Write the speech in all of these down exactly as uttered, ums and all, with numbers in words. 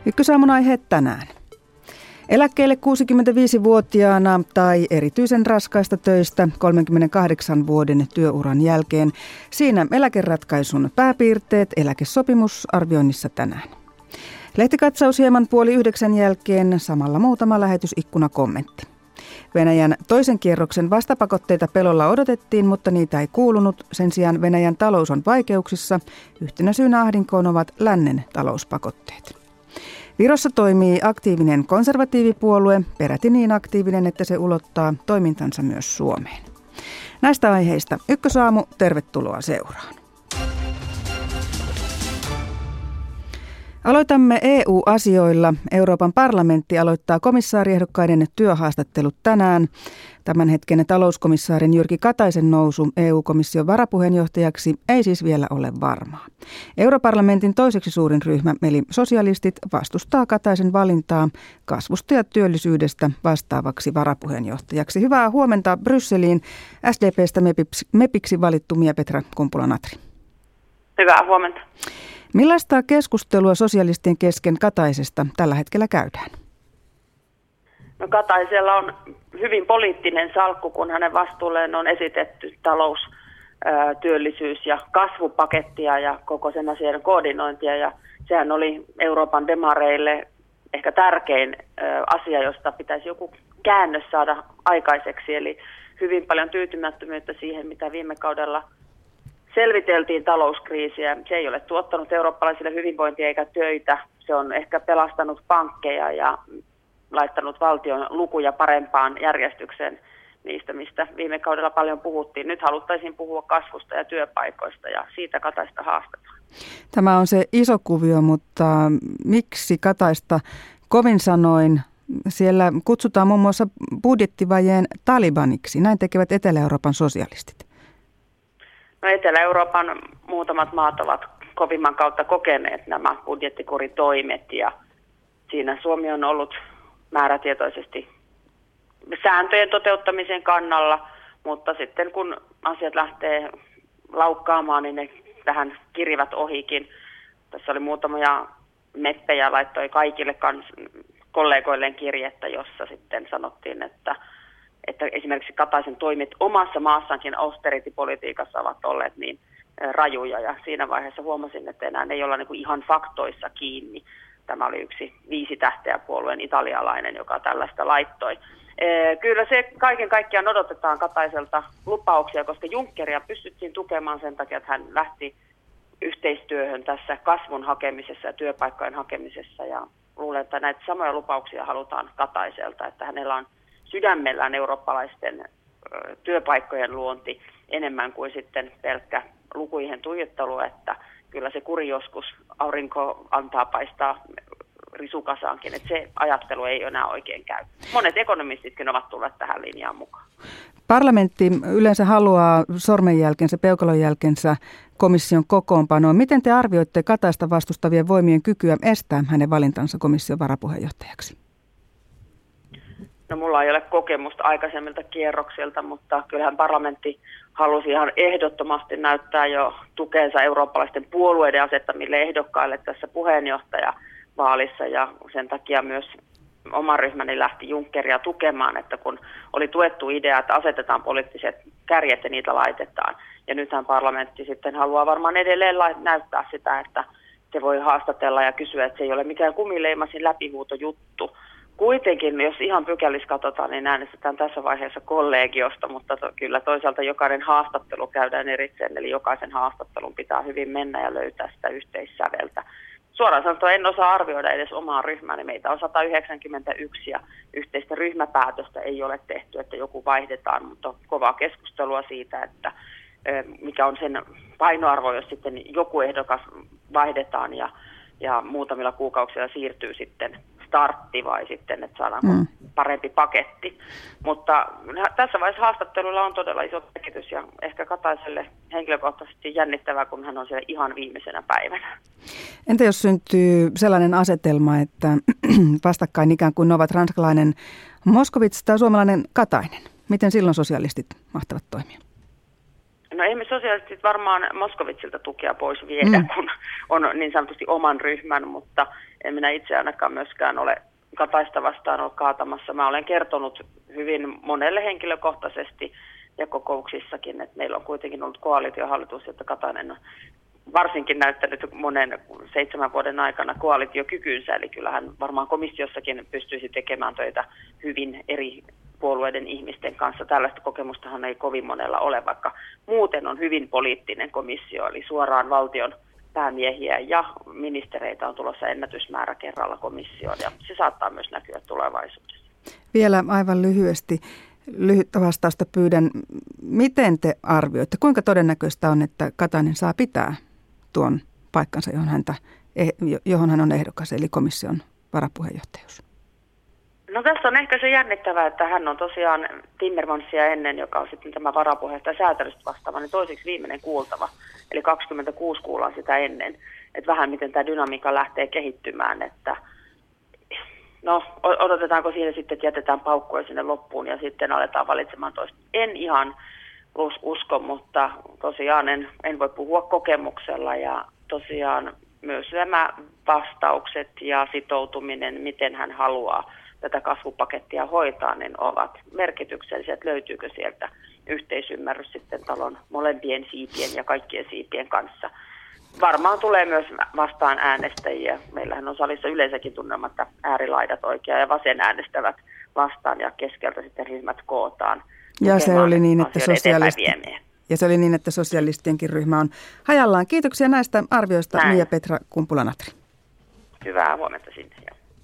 Ykkösaamun aiheet tänään. Eläkkeelle kuusikymmentäviisivuotiaana tai erityisen raskaista töistä kolmenkymmenenkahdeksan vuoden työuran jälkeen. Siinä eläkeratkaisun pääpiirteet eläkesopimusarvioinnissa tänään. Lehtikatsaus hieman puoli yhdeksän jälkeen, samalla muutama lähetysikkunakommentti. Venäjän toisen kierroksen vastapakotteita pelolla odotettiin, mutta niitä ei kuulunut. Sen sijaan Venäjän talous on vaikeuksissa. Yhtenä syynä ahdinkoon ovat lännen talouspakotteet. Virossa toimii aktiivinen konservatiivipuolue, peräti niin aktiivinen, että se ulottaa toimintansa myös Suomeen. Näistä aiheista Ykkösaamu, tervetuloa seuraan. Aloitamme E U-asioilla. Euroopan parlamentti aloittaa komissaariehdokkaiden työhaastattelut tänään. Tämän hetken talouskomissaarin Jyrki Kataisen nousu E U-komission varapuheenjohtajaksi ei siis vielä ole varmaa. Europarlamentin toiseksi suurin ryhmä, eli sosialistit, vastustaa Kataisen valintaa kasvusta ja työllisyydestä vastaavaksi varapuheenjohtajaksi. Hyvää huomenta Brysseliin. S D P:stä mepiksi valittu Mia-Petra Kumpula-Natri. Hyvää huomenta. Millaista keskustelua sosialistien kesken Kataisesta tällä hetkellä käydään? No Kataisella on hyvin poliittinen salkku, kun hänen vastuulleen on esitetty talous, työllisyys- ja kasvupakettia ja koko sen asian koordinointia. Ja sehän oli Euroopan demareille ehkä tärkein asia, josta pitäisi joku käännös saada aikaiseksi. Eli hyvin paljon tyytymättömyyttä siihen, mitä viime kaudella selviteltiin talouskriisiä. Se ei ole tuottanut eurooppalaisille hyvinvointia eikä töitä. Se on ehkä pelastanut pankkeja ja laittanut valtion lukuja parempaan järjestykseen niistä, mistä viime kaudella paljon puhuttiin. Nyt haluttaisiin puhua kasvusta ja työpaikoista ja siitä Kataista haastetaan. Tämä on se iso kuvio, mutta miksi Kataista kovin sanoin? Siellä kutsutaan muun muassa budjettivajeen Talibaniksi. Näin tekevät Etelä-Euroopan sosialistit. No Etelä-Euroopan muutamat maat ovat kovimman kautta kokeneet nämä budjettikuritoimet ja siinä Suomi on ollut määrätietoisesti sääntöjen toteuttamisen kannalla, mutta sitten kun asiat lähtee laukkaamaan, niin ne tähän kirivät ohikin. Tässä oli muutamia meppejä, laittoi kaikille kans, kollegoilleen kirjettä, jossa sitten sanottiin, että että esimerkiksi Kataisen toimet omassa maassaankin austerity-politiikassa ovat olleet niin rajuja, ja siinä vaiheessa huomasin, että enää ei olla niin kuin ihan faktoissa kiinni. Tämä oli yksi viisi tähteä puolueen italialainen, joka tällaista laittoi. Kyllä se kaiken kaikkiaan odotetaan Kataiselta lupauksia, koska Junckeria pystyttiin tukemaan sen takia, että hän lähti yhteistyöhön tässä kasvun hakemisessa ja työpaikkojen hakemisessa, ja luulen, että näitä samoja lupauksia halutaan Kataiselta, että hänellä on sydämellään eurooppalaisten työpaikkojen luonti enemmän kuin sitten pelkkä lukuihin tuijottelu, että kyllä se kuri joskus aurinko antaa paistaa risukasaankin, että se ajattelu ei enää oikein käy. Monet ekonomistitkin ovat tulleet tähän linjaan mukaan. Parlamentti yleensä haluaa sormenjälkensä, peukalonjälkensä komission kokoonpanoon. Miten te arvioitte Kataista vastustavien voimien kykyä estää hänen valintansa komission varapuheenjohtajaksi? No mulla ei ole kokemusta aikaisemmilta kierroksilta, mutta kyllähän parlamentti halusi ihan ehdottomasti näyttää jo tukeensa eurooppalaisten puolueiden asettamille ehdokkaille tässä puheenjohtajavaalissa, ja sen takia myös oma ryhmäni lähti Junckeria tukemaan, että kun oli tuettu idea, että asetetaan poliittiset kärjet ja niitä laitetaan. Ja nythän parlamentti sitten haluaa varmaan edelleen näyttää sitä, että se voi haastatella ja kysyä, että se ei ole mikään kumileimasin läpihuutojuttu. Kuitenkin, jos ihan pykälissä katsotaan, niin äänestetään tässä vaiheessa kollegiosta, mutta to, kyllä toisaalta jokainen haastattelu käydään erikseen, eli jokaisen haastattelun pitää hyvin mennä ja löytää sitä yhteissäveltä. Suoraan sanottuna en osaa arvioida edes omaa ryhmääni. Meitä on sata yhdeksänkymmentäyksi ja yhteistä ryhmäpäätöstä ei ole tehty, että joku vaihdetaan, mutta on kovaa keskustelua siitä, että mikä on sen painoarvo, jos sitten joku ehdokas vaihdetaan ja, ja muutamilla kuukausilla siirtyy sitten startti vai sitten, että saadaanko mm. parempi paketti. Mutta tässä vaiheessa haastattelulla on todella iso merkitys ja ehkä Kataiselle henkilökohtaisesti jännittävää, kun hän on siellä ihan viimeisenä päivänä. Entä jos syntyy sellainen asetelma, että vastakkain ikään kuin ovat ranskalainen Moskovits tai suomalainen Katainen? Miten silloin sosialistit mahtavat toimia? No ei me sosiaalisesti varmaan Moskovitsilta tukea pois viedä, mm. kun on niin sanotusti oman ryhmän, mutta en minä itse ainakaan myöskään ole Kataista vastaan ollut kaatamassa. Mä olen kertonut hyvin monelle henkilökohtaisesti ja kokouksissakin, että meillä on kuitenkin ollut koalitiohallitus, että Katainen on varsinkin näyttänyt monen seitsemän vuoden aikana koalitiokykynsä, eli kyllähän varmaan komissiossakin pystyisi tekemään töitä hyvin eri puolueiden ihmisten kanssa. Tällaista kokemustahan ei kovin monella ole, vaikka muuten on hyvin poliittinen komissio, eli suoraan valtion päämiehiä ja ministereitä on tulossa ennätysmäärä kerralla komissioon, ja se saattaa myös näkyä tulevaisuudessa. Vielä aivan lyhyesti, lyhyttä vastausta pyydän. Miten te arvioitte, kuinka todennäköistä on, että Katainen saa pitää tuon paikkansa, johon, häntä, johon hän on ehdokas, eli komission varapuheenjohtajuus? No tässä on ehkä se jännittävää, että hän on tosiaan Timmermansia ennen, joka on sitten tämä varapuheenjohtaja säätelystä vastaava, niin toiseksi viimeinen kuultava. Eli kaksikymmentäkuusi kuullaan sitä ennen, että vähän miten tämä dynamiikka lähtee kehittymään, että no odotetaanko siihen sitten, että jätetään paukkoja sinne loppuun ja sitten aletaan valitsemaan toista. En ihan usko, mutta tosiaan en, en voi puhua kokemuksella ja tosiaan myös nämä vastaukset ja sitoutuminen, miten hän haluaa tätä kasvupakettia hoitaa, niin ovat merkityksellisiä, että löytyykö sieltä yhteisymmärrys sitten talon molempien siipien ja kaikkien siipien kanssa. Varmaan tulee myös vastaan äänestäjiä. Meillähän on salissa yleensäkin tunnelma, että äärilaidat oikea ja vasen äänestävät vastaan ja keskeltä sitten ryhmät kootaan. Ja se oli niin, että sosialisti- ja se oli niin, että sosialistienkin ryhmä on hajallaan. Kiitoksia näistä arvioista, Näin. Mia-Petra Kumpula-Natri. Hyvää huomenta sinne.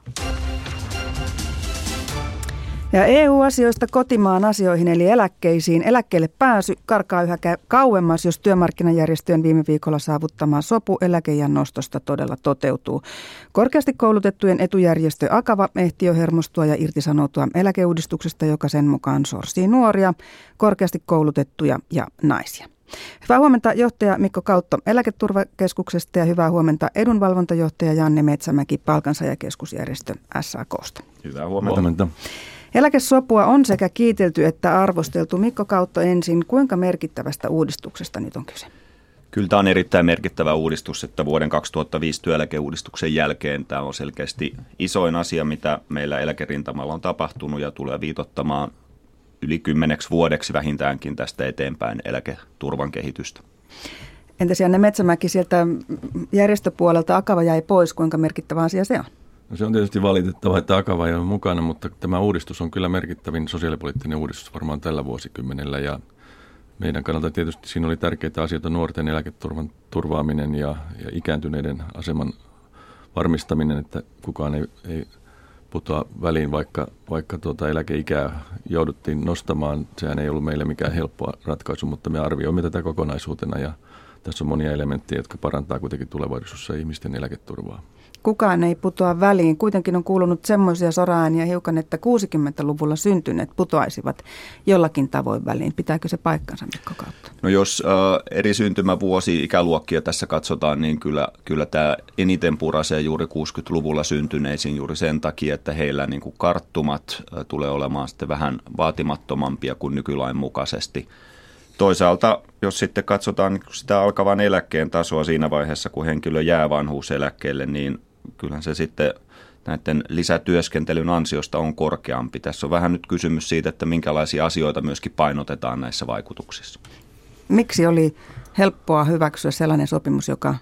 Ja E U-asioista kotimaan asioihin eli eläkkeisiin. Eläkkeelle pääsy karkaa yhä kauemmas, jos työmarkkinajärjestöjen viime viikolla saavuttama sopu eläkeiän nostosta todella toteutuu. Korkeasti koulutettujen etujärjestö Akava ehti jo hermostua ja irtisanoutua eläkeuudistuksesta, joka sen mukaan sorsii nuoria, korkeasti koulutettuja ja naisia. Hyvää huomenta johtaja Mikko Kautto Eläketurvakeskuksesta ja hyvää huomenta edunvalvontajohtaja Janne Metsämäki Palkansaajakeskusjärjestö S A K:sta. Hyvää huomenta. huomenta. Eläkesopua on sekä kiitelty että arvosteltu. Mikko Kautto ensin, kuinka merkittävästä uudistuksesta nyt on kyse? Kyllä tämä on erittäin merkittävä uudistus, että vuoden kaksituhattaviisi työeläkeuudistuksen jälkeen tämä on selkeästi isoin asia, mitä meillä eläkerintamalla on tapahtunut ja tulee viitottamaan yli kymmeneksi vuodeksi vähintäänkin tästä eteenpäin eläketurvan kehitystä. Entäs Janne Metsämäki, sieltä järjestöpuolelta Akava jäi pois, kuinka merkittävä asia se on? No se on tietysti valitettava, että Akava ei ole mukana, mutta tämä uudistus on kyllä merkittävin sosiaalipoliittinen uudistus varmaan tällä vuosikymmenellä. Ja meidän kannalta tietysti siinä oli tärkeitä asioita, nuorten eläketurvan turvaaminen ja, ja ikääntyneiden aseman varmistaminen, että kukaan ei, ei putoa väliin, vaikka, vaikka tuota eläkeikää jouduttiin nostamaan. Sehän ei ollut meille mikään helppo ratkaisu, mutta me arvioimme tätä kokonaisuutena ja tässä on monia elementtejä, jotka parantaa kuitenkin tulevaisuudessa ihmisten eläketurvaa. Kukaan ei putoa väliin. Kuitenkin on kuulunut semmoisia soraääniä hiukan, että kuusikymmentäluvulla syntyneet putoaisivat jollakin tavoin väliin. Pitääkö se paikkansa, Mikko Kautto? No jos äh, eri syntymävuosi ikäluokkia tässä katsotaan, niin kyllä, kyllä tämä eniten purasee juuri kuusikymmentäluvulla syntyneisiin juuri sen takia, että heillä niin kuin karttumat äh, tulee olemaan sitten vähän vaatimattomampia kuin nykylain mukaisesti. Toisaalta, jos sitten katsotaan sitä alkavan eläkkeen tasoa siinä vaiheessa, kun henkilö jää vanhuuseläkkeelle, niin kyllähän se sitten näiden lisätyöskentelyn ansiosta on korkeampi. Tässä on vähän nyt kysymys siitä, että minkälaisia asioita myöskin painotetaan näissä vaikutuksissa. Miksi oli helppoa hyväksyä sellainen sopimus, joka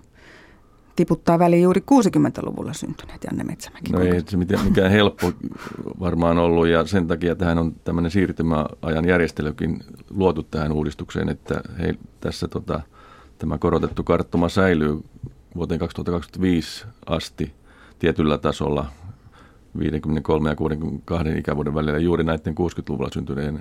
tiputtaa väliin juuri kuusikymmentäluvulla syntyneet, Janne Metsämäki? No ei se mikään helppo varmaan ollut ja sen takia tähän on tämmöinen siirtymäajan järjestelykin luotu tähän uudistukseen, että he, tässä tota, tämä korotettu karttuma säilyy vuoteen kaksituhattakaksikymmentäviisi asti tietyllä tasolla viisikymmentäkolme ja kuusikymmentäkaksi ikävuoden välillä juuri näiden kuusikymmentäluvulla syntyneiden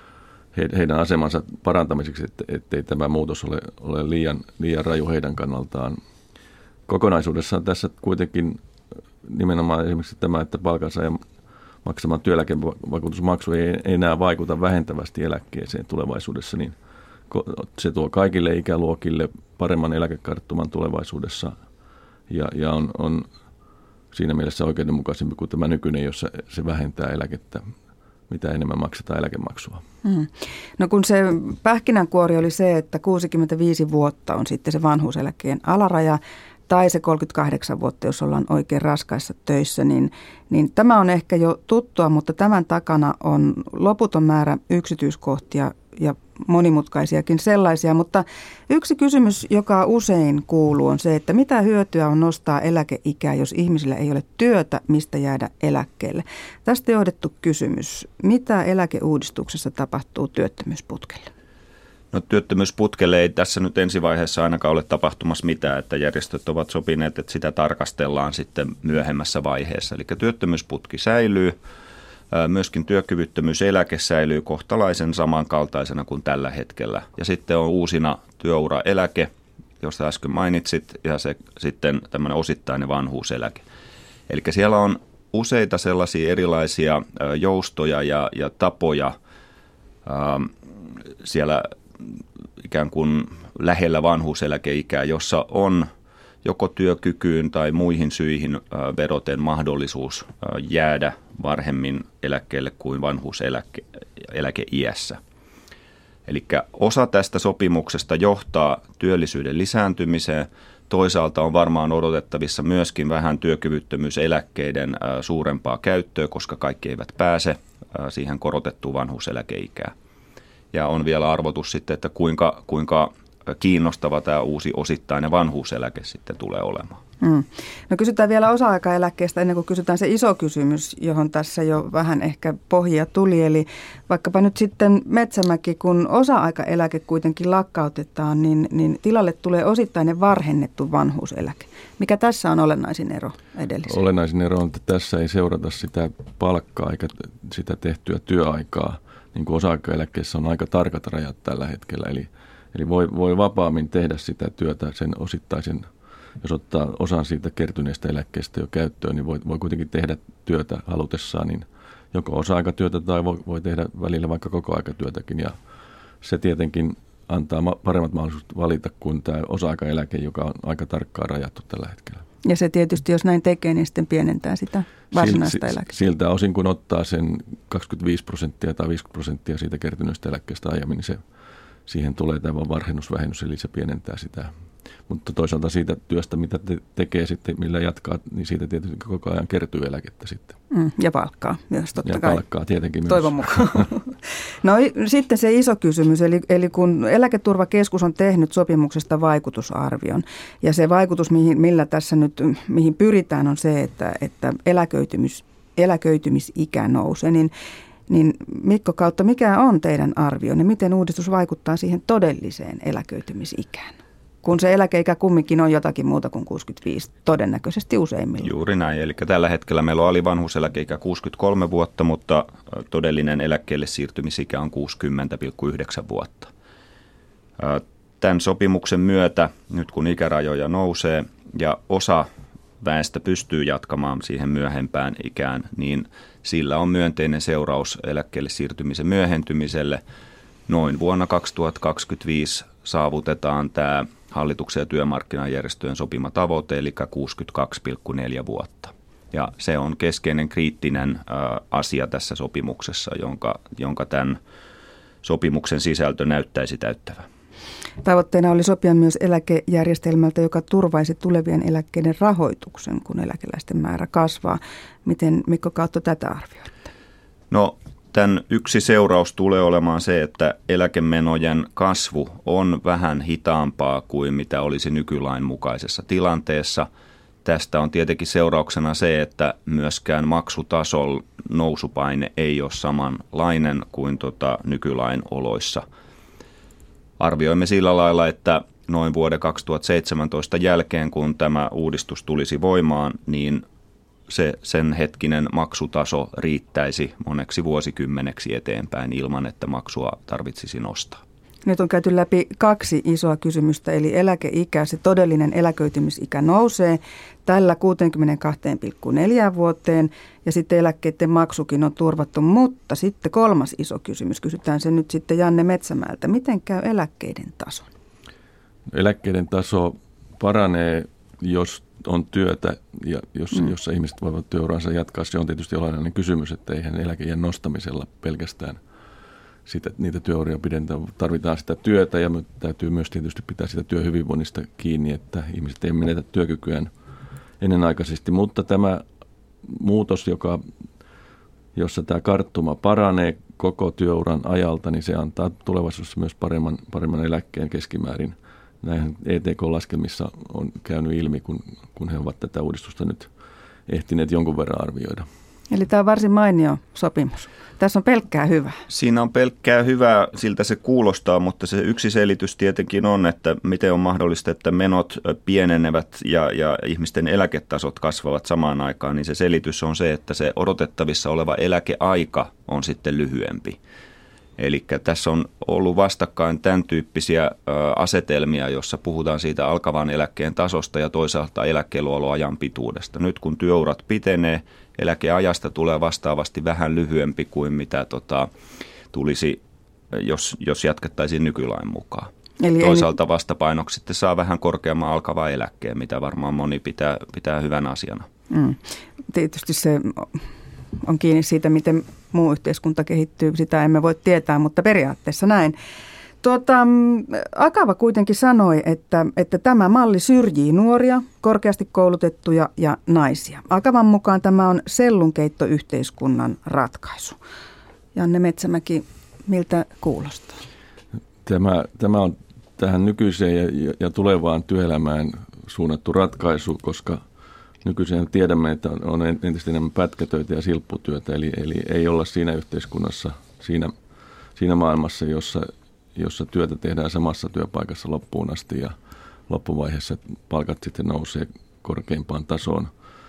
he, heidän asemansa parantamiseksi, että, ettei tämä muutos ole, ole liian, liian raju heidän kannaltaan. Kokonaisuudessaan tässä kuitenkin nimenomaan esimerkiksi tämä, että palkansaajan maksama työeläkevakuutusmaksu ei enää vaikuta vähentävästi eläkkeeseen tulevaisuudessa, niin se tuo kaikille ikäluokille paremman eläkekarttuman tulevaisuudessa ja, ja on, on siinä mielessä oikeudenmukaisempi kuin tämä nykyinen, jossa se vähentää eläkettä mitä enemmän maksetaan eläkemaksua. Hmm. No kun se pähkinänkuori oli se, että kuusikymmentäviisi vuotta on sitten se vanhuuseläkkeen alaraja, tai se kolmekymmentäkahdeksan vuotta, jos ollaan oikein raskaissa töissä, niin, niin tämä on ehkä jo tuttua, mutta tämän takana on loputon määrä yksityiskohtia ja monimutkaisiakin sellaisia. Mutta yksi kysymys, joka usein kuuluu, on se, että mitä hyötyä on nostaa eläkeikää, jos ihmisillä ei ole työtä, mistä jäädä eläkkeelle. Tästä johdettu kysymys. Mitä eläkeuudistuksessa tapahtuu työttömyysputkelle? No, työttömyysputkelle ei tässä nyt ensivaiheessa ainakaan ole tapahtumassa mitään, että järjestöt ovat sopineet, että sitä tarkastellaan sitten myöhemmässä vaiheessa. Eli työttömyysputki säilyy, myöskin työkyvyttömyyseläke säilyy kohtalaisen samankaltaisena kuin tällä hetkellä. Ja sitten on uusina työuraeläke, josta äsken mainitsit, ja se sitten tämmöinen osittainen vanhuuseläke. Eli siellä on useita sellaisia erilaisia joustoja ja, ja tapoja ähm, siellä ikään kuin lähellä vanhuuseläkeikää, jossa on joko työkykyyn tai muihin syihin vedoten mahdollisuus jäädä varhemmin eläkkeelle kuin vanhuuseläkeiässä. Eli osa tästä sopimuksesta johtaa työllisyyden lisääntymiseen. Toisaalta on varmaan odotettavissa myöskin vähän työkyvyttömyyseläkkeiden suurempaa käyttöä, koska kaikki eivät pääse siihen korotettuun vanhuuseläkeikään. Ja on vielä arvotus sitten, että kuinka, kuinka kiinnostava tämä uusi osittainen vanhuuseläke sitten tulee olemaan. Hmm. No kysytään vielä osa-aikaeläkkeestä ennen kuin kysytään se iso kysymys, johon tässä jo vähän ehkä pohjia tuli. Eli vaikkapa nyt sitten Metsämäki, kun osa-aikaeläke kuitenkin lakkautetaan, niin, niin tilalle tulee osittainen varhennettu vanhuuseläke. Mikä tässä on olennaisin ero edelliseen? Olennaisin ero on, että tässä ei seurata sitä palkkaa eikä sitä tehtyä työaikaa. Niin kuin osa-aikaeläkkeessä on aika tarkat rajat tällä hetkellä, eli, eli voi, voi vapaammin tehdä sitä työtä sen osittaisen, jos ottaa osan siitä kertyneestä eläkkeestä jo käyttöön, niin voi, voi kuitenkin tehdä työtä halutessaan, niin joko osa-aikatyötä tai voi, voi tehdä välillä vaikka kokoaikatyötäkin, ja se tietenkin antaa paremmat mahdollisuudet valita kuin tämä osa-aikaeläke, joka on aika tarkkaan rajattu tällä hetkellä. Ja se tietysti, jos näin tekee, niin sitten pienentää sitä varsinaista eläkettä. Siltä osin, kun ottaa sen kaksikymmentäviisi prosenttia tai viisikymmentä prosenttia siitä kertyneestä eläkkeestä aiemmin, niin se, siihen tulee tämä varhennusvähennys, eli se pienentää sitä. Mutta toisaalta siitä työstä, mitä te tekee sitten, millä jatkaa, niin siitä tietysti koko ajan kertyy eläkettä sitten. Mm, ja palkkaa myös totta ja kai. Ja palkkaa tietenkin Toivon myös. Toivon mukaan. No sitten se iso kysymys, eli, eli kun Eläketurvakeskus on tehnyt sopimuksesta vaikutusarvion, ja se vaikutus, mihin, millä tässä nyt, mihin pyritään, on se, että, että eläköitymis, eläköitymisikä nousee, niin Niin Mikko Kautta, mikä on teidän arvionne? Miten uudistus vaikuttaa siihen todelliseen eläköitymisikään? Kun se eläkeikä kumminkin on jotakin muuta kuin kuusikymmentäviisi, todennäköisesti useimmilla. Juuri näin. Eli tällä hetkellä meillä on alivanhuuseläkeikä kuusikymmentäkolme vuotta, mutta todellinen eläkkeelle siirtymisikä on kuusikymmentä pilkku yhdeksän vuotta. Tämän sopimuksen myötä, nyt kun ikärajoja nousee ja osa väestö pystyy jatkamaan siihen myöhempään ikään, niin sillä on myönteinen seuraus eläkkeelle siirtymisen myöhentymiselle. Noin vuonna kaksituhattakaksikymmentäviisi saavutetaan tämä hallituksen ja työmarkkinajärjestöjen sopima tavoite, eli kuusikymmentäkaksi pilkku neljä vuotta. Ja se on keskeinen kriittinen asia tässä sopimuksessa, jonka, jonka tämän sopimuksen sisältö näyttäisi täyttävän. Tavoitteena oli sopia myös eläkejärjestelmältä, joka turvaisi tulevien eläkkeiden rahoituksen, kun eläkeläisten määrä kasvaa. Miten Mikko Kautto tätä arvioitte? No, tämän yksi seuraus tulee olemaan se, että eläkemenojen kasvu on vähän hitaampaa kuin mitä olisi nykylain mukaisessa tilanteessa. Tästä on tietenkin seurauksena se, että myöskään maksutason nousupaine ei ole samanlainen kuin tota nykylain oloissa. Arvioimme sillä lailla, että noin vuoden kaksituhattaseitsemäntoista jälkeen, kun tämä uudistus tulisi voimaan, niin se sen hetkinen maksutaso riittäisi moneksi vuosikymmeneksi eteenpäin ilman, että maksua tarvitsisi nostaa. Nyt on käyty läpi kaksi isoa kysymystä, eli eläkeikä, se todellinen eläköitymisikä nousee tällä kuusikymmentäkaksi pilkku neljä vuoteen ja sitten eläkkeiden maksukin on turvattu, mutta sitten kolmas iso kysymys, kysytään se nyt sitten Janne Metsämäeltä, miten käy eläkkeiden tason? Eläkkeiden taso paranee, jos on työtä, ja jossa, mm. jossa ihmiset voivat työuransa jatkaa. Se on tietysti olennainen kysymys, että eihän eläkeiän nostamisella pelkästään sitä, niitä työuria pidentää. Tarvitaan sitä työtä ja täytyy myös tietysti pitää sitä työhyvinvoinnista kiinni, että ihmiset ei menetä työkykyään ennenaikaisesti. Mutta tämä muutos, joka, jossa tämä karttuma paranee koko työuran ajalta, niin se antaa tulevaisuudessa myös paremman, paremman eläkkeen keskimäärin. Näinhän E T K-laskelmissa on käynyt ilmi, kun, kun he ovat tätä uudistusta nyt ehtineet jonkun verran arvioida. Eli tämä on varsin mainio sopimus. Tässä on pelkkää hyvää. Siinä on pelkkää hyvää, siltä se kuulostaa, mutta se yksi selitys tietenkin on, että miten on mahdollista, että menot pienenevät ja, ja ihmisten eläketasot kasvavat samaan aikaan, niin se selitys on se, että se odotettavissa oleva eläkeaika on sitten lyhyempi. Eli tässä on ollut vastakkain tämän tyyppisiä asetelmia, jossa puhutaan siitä alkavan eläkkeen tasosta ja toisaalta eläkkeelläoloajan pituudesta. Nyt kun työurat pitenee, eläkeajasta tulee vastaavasti vähän lyhyempi kuin mitä tota, tulisi, jos, jos jatkettaisiin nykylain mukaan. Eli toisaalta vastapainoksi sitten saa vähän korkeamman alkavan eläkkeen, mitä varmaan moni pitää, pitää hyvänä asiana. Mm. Tietysti se on kiinni siitä, miten muu yhteiskunta kehittyy. Sitä emme voi tietää, mutta periaatteessa näin. Tuota, Akava kuitenkin sanoi, että, että tämä malli syrjii nuoria, korkeasti koulutettuja ja naisia. Akavan mukaan tämä on sellunkeittoyhteiskunnan ratkaisu. Janne Metsämäki, miltä kuulostaa? Tämä, tämä on tähän nykyiseen ja, ja tulevaan työelämään suunnattu ratkaisu, koska nykyisin tiedämme, että on entistä enemmän pätkätöitä ja silpputyötä, eli, eli ei olla siinä yhteiskunnassa, siinä, siinä maailmassa, jossa, jossa työtä tehdään samassa työpaikassa loppuun asti ja loppuvaiheessa palkat sitten nousee korkeimpaan tasoon.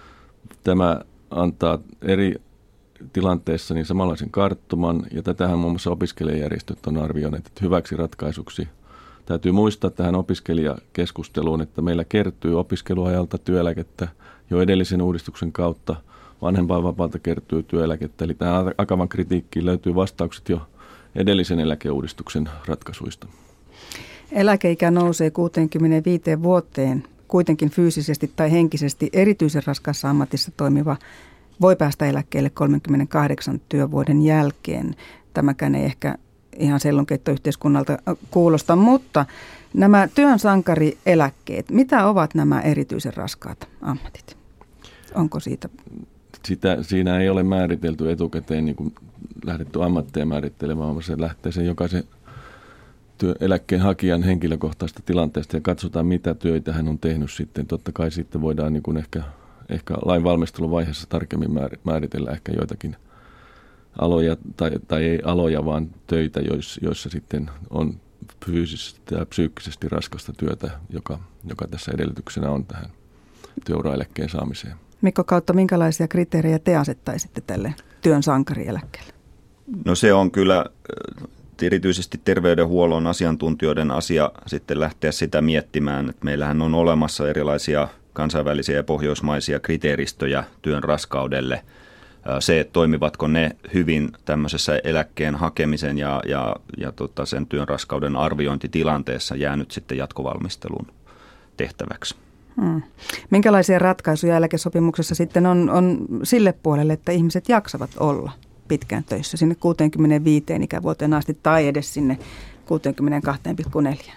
Tämä antaa eri tilanteessa niin samanlaisen karttuman, ja tätähän muun muassa opiskelijajärjestöt on arvioineet, että hyväksi ratkaisuksi. Täytyy muistaa tähän opiskelijakeskusteluun, että meillä kertyy opiskeluajalta työeläkettä jo edellisen uudistuksen kautta. Vanhempainvapaalta kertyy työeläkettä, eli tähän Akavan kritiikkiin löytyy vastaukset jo edellisen eläkeuudistuksen ratkaisuista. Eläkeikä nousee kuuteenkymmeneenviiteen vuoteen. Kuitenkin fyysisesti tai henkisesti erityisen raskaassa ammatissa toimiva voi päästä eläkkeelle kolmenkymmenenkahdeksan työvuoden jälkeen. Tämäkään ei ehkä ihan sellunkeittoyhteiskunnalta kuulosta, mutta nämä työn sankarieläkkeet, mitä ovat nämä erityisen raskaat ammatit? Onko siitä? Sitä, siinä ei ole määritelty etukäteen niin kuin lähdetty ammatteja määrittelemään, vaan se lähtee sen jokaisen työeläkkeen hakijan henkilökohtaisesta tilanteesta ja katsotaan, mitä töitä hän on tehnyt sitten. Totta kai sitten voidaan niin kuin ehkä, ehkä lainvalmisteluvaiheessa tarkemmin määritellä ehkä joitakin aloja, tai, tai ei aloja, vaan töitä, joissa, joissa sitten on fyysisesti ja psyykkisesti raskasta työtä, joka, joka tässä edellytyksenä on tähän työuraeläkkeen saamiseen. Mikko Kautta, minkälaisia kriteerejä te asettaisitte tälle työn sankarieläkkeelle? No se on kyllä erityisesti terveydenhuollon asiantuntijoiden asia sitten lähteä sitä miettimään, että meillähän on olemassa erilaisia kansainvälisiä ja pohjoismaisia kriteeristöjä työn raskaudelle. Se, että toimivatko ne hyvin tämmöisessä eläkkeen hakemisen ja, ja, ja tota sen työn raskauden arviointitilanteessa jää nyt sitten jatkovalmistelun tehtäväksi. Hmm. Minkälaisia ratkaisuja eläkesopimuksessa sitten on, on sille puolelle, että ihmiset jaksavat olla pitkään töissä sinne kuuteenkymmeneenviiteen ikävuoteen asti tai edes sinne kuuteenkymmeneenkaksi pilkku neljä?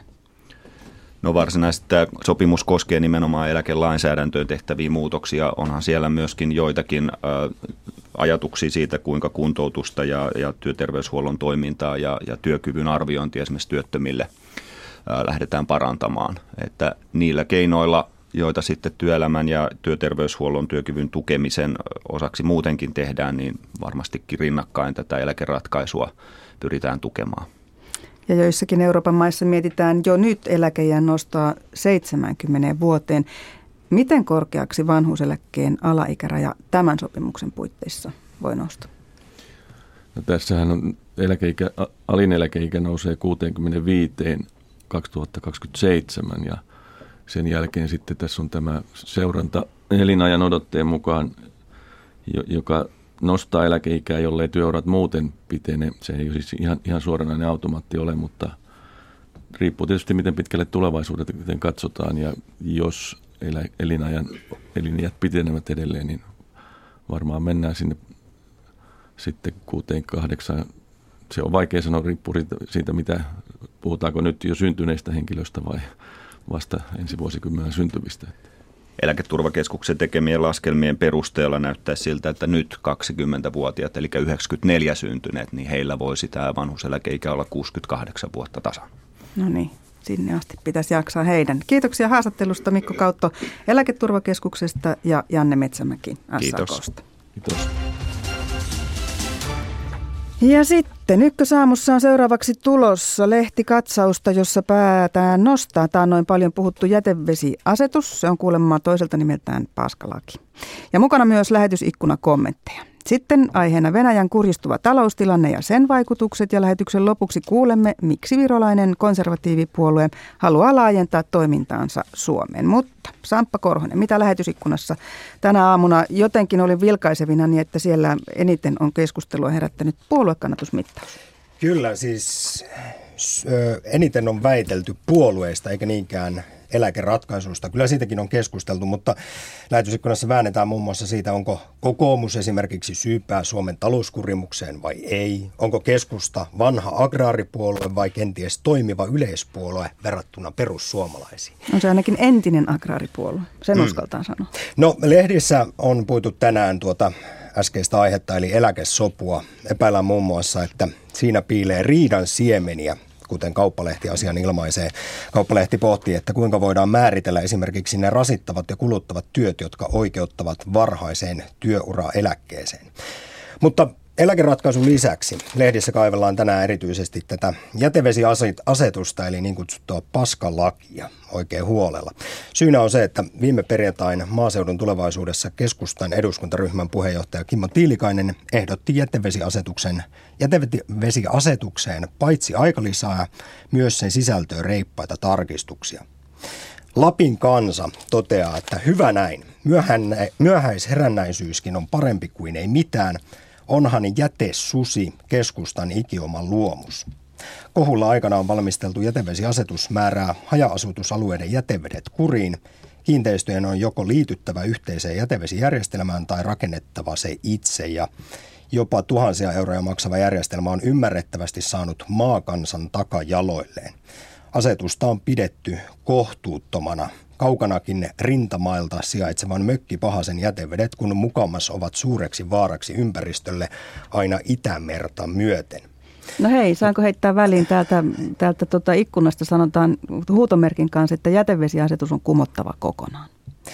No varsinaisesti tämä sopimus koskee nimenomaan eläkelainsäädäntöön tehtäviä muutoksia. Onhan siellä myöskin joitakin äh, ajatuksia siitä, kuinka kuntoutusta ja, ja työterveyshuollon toimintaa ja, ja työkyvyn arviointia esimerkiksi työttömille äh, lähdetään parantamaan. Että niillä keinoilla, joita sitten työelämän ja työterveyshuollon työkyvyn tukemisen osaksi muutenkin tehdään, niin varmastikin rinnakkain tätä eläkeratkaisua pyritään tukemaan. Ja joissakin Euroopan maissa mietitään jo nyt eläkeiän nostaa seitsemäänkymmeneen vuoteen. Miten korkeaksi vanhuuseläkkeen alaikäraja tämän sopimuksen puitteissa voi nousta? No tässähän on eläkeikä, alin eläkeikä nousee kuuteenkymmeneenviiteen kaksituhattakaksikymmentäseitsemän ja sen jälkeen sitten tässä on tämä seuranta elinajan odotteen mukaan, joka nostaa eläkeikää, jollei työurat muuten pitene. Se ei siis ihan, ihan suoranainen automaatti ole, mutta riippuu tietysti miten pitkälle tulevaisuuteen katsotaan. Ja jos, elinajan, elinijät pitenevät edelleen, niin varmaan mennään sinne sitten kuuteen kahdeksaan. Se on vaikea sanoa, riippuu siitä, mitä puhutaanko nyt jo syntyneistä henkilöistä vai vasta ensi vuosikymmenen syntyvistä. Eläketurvakeskuksen tekemien laskelmien perusteella näyttää siltä, että nyt kaksikymmentävuotiaat, eli yhdeksänkymmentäneljä syntyneet, niin heillä voisi tämä vanhuuseläkeikä olla kuusikymmentäkahdeksan vuotta tasan. No niin, sinne asti pitäisi jaksaa heidän. Kiitoksia haastattelusta Mikko Kautto Eläketurvakeskuksesta ja Janne Metsämäki S A K:sta. Kiitos. Kiitos. Ja sitten Ykkösaamussa on seuraavaksi tulossa lehtikatsausta, jossa päätään nostaa. Tämä on noin paljon puhuttu jätevesiasetus. Se on kuulemma toiselta nimeltään paskalaki. Ja mukana myös lähetysikkuna-kommentteja. Sitten aiheena Venäjän kurjistuva taloustilanne ja sen vaikutukset. Ja lähetyksen lopuksi kuulemme, miksi virolainen konservatiivipuolue haluaa laajentaa toimintaansa Suomeen. Mutta Samppa Korhonen, mitä lähetysikkunassa tänä aamuna jotenkin oli vilkaisevina, niin että siellä eniten on keskustelua herättänyt puoluekannatusmittaus? Kyllä, siis ö, eniten on väitelty puolueista eikä niinkään eläkeratkaisuista. Kyllä siitäkin on keskusteltu, mutta lähetysikkunassa väännetään muun muassa siitä, onko kokoomus esimerkiksi syypää Suomen talouskurimukseen vai ei. Onko keskusta vanha agraaripuolue vai kenties toimiva yleispuolue verrattuna perussuomalaisiin. On se ainakin entinen agraaripuolue, sen mm. uskaltaan sanoa. No lehdissä on puitu tänään tuota äskeistä aihetta eli eläkesopua. Epäillään muun muassa, että siinä piilee riidan siemeniä, kuten Kauppalehti asian ilmaisee. Kauppalehti pohtii, että kuinka voidaan määritellä esimerkiksi ne rasittavat ja kuluttavat työt, jotka oikeuttavat varhaiseen työuraeläkkeeseen. Mutta eläkeratkaisun lisäksi lehdissä kaivellaan tänään erityisesti tätä jätevesiasetusta, eli niin kutsuttua paskalakia oikein huolella. Syynä on se, että viime perjantaina Maaseudun tulevaisuudessa keskustan eduskuntaryhmän puheenjohtaja Kimmo Tiilikainen ehdotti jätevesiasetuksen, jätevesiasetukseen paitsi aikalisää, myös sen sisältöön reippaita tarkistuksia. Lapin Kansa toteaa, että hyvä näin, myöhäisherännäisyyskin on parempi kuin ei mitään. Onhan jätesusi keskustan ikioma luomus. Kohulla aikana on valmisteltu jätevesiasetus määrää haja-asutusalueiden jätevedet kuriin. Kiinteistöjen on joko liityttävä yhteiseen jätevesijärjestelmään tai rakennettava se itse. Ja jopa tuhansia euroja maksava järjestelmä on ymmärrettävästi saanut maakansan takajaloilleen. Asetusta on pidetty kohtuuttomana. Kaukanakin rintamailta sijaitsevan mökkipahasen jätevedet, kun mukamas ovat suureksi vaaraksi ympäristölle aina Itämerta myöten. No hei, saanko heittää väliin täältä, täältä tota ikkunasta sanotaan huutomerkin kanssa, että jätevesiasetus on kumottava kokonaan?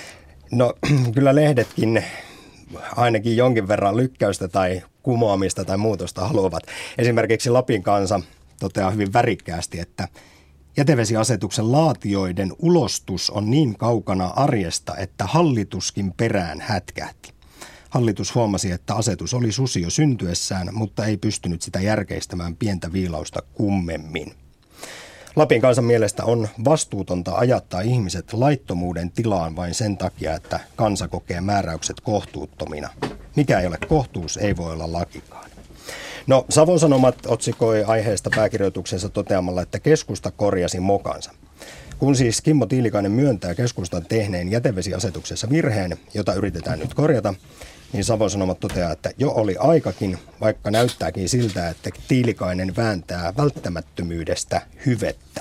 No kyllä lehdetkin ainakin jonkin verran lykkäystä tai kumoamista tai muutosta haluavat. Esimerkiksi Lapin Kansa toteaa hyvin värikkäästi, että jätevesiasetuksen laatijoiden ulostus on niin kaukana arjesta, että hallituskin perään hätkähti. Hallitus huomasi, että asetus oli susi jo syntyessään, mutta ei pystynyt sitä järkeistämään pientä viilausta kummemmin. Lapin Kansan mielestä on vastuutonta ajattaa ihmiset laittomuuden tilaan vain sen takia, että kansa kokee määräykset kohtuuttomina. Mikä ei ole kohtuus, ei voi olla lakikaan. No, Savon Sanomat otsikoi aiheesta pääkirjoituksensa toteamalla, että keskusta korjasi mokansa. Kun siis Kimmo Tiilikainen myöntää keskustan tehneen jätevesiasetuksessa virheen, jota yritetään nyt korjata, niin Savon Sanomat toteaa, että jo oli aikakin, vaikka näyttääkin siltä, että Tiilikainen vääntää välttämättömyydestä hyvettä.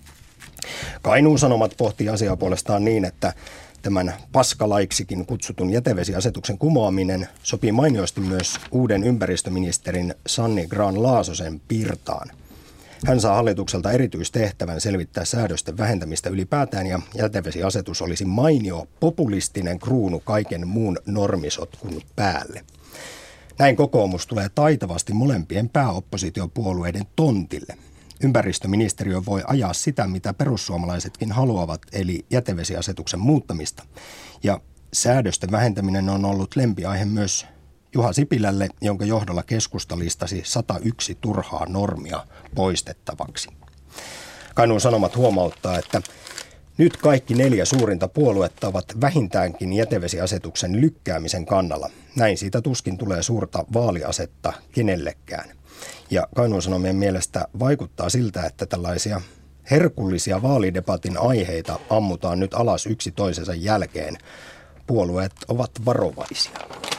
Kainuun Sanomat pohtii asiaa puolestaan niin, että tämän paskalaiksikin kutsutun jätevesiasetuksen kumoaminen sopii mainiosti myös uuden ympäristöministerin Sanni Grahn-Laasosen pirtaan. Hän saa hallitukselta erityistehtävän selvittää säädösten vähentämistä ylipäätään ja jätevesiasetus olisi mainio populistinen kruunu kaiken muun normisotkun päälle. Näin kokoomus tulee taitavasti molempien pääoppositiopuolueiden tontille. Ympäristöministeriö voi ajaa sitä, mitä perussuomalaisetkin haluavat, eli jätevesiasetuksen muuttamista. Ja säädösten vähentäminen on ollut lempiaihe myös Juha Sipilälle, jonka johdolla keskusta listasi sata yksi turhaa normia poistettavaksi. Kainuun Sanomat huomauttaa, että nyt kaikki neljä suurinta puoluetta ovat vähintäänkin jätevesiasetuksen lykkäämisen kannalla. Näin siitä tuskin tulee suurta vaaliasetta kenellekään. Ja Kainuun Sanomien mielestä vaikuttaa siltä, että tällaisia Herkullisia vaalidebatin aiheita ammutaan nyt alas yksi toisensa jälkeen. Puolueet ovat varovaisia.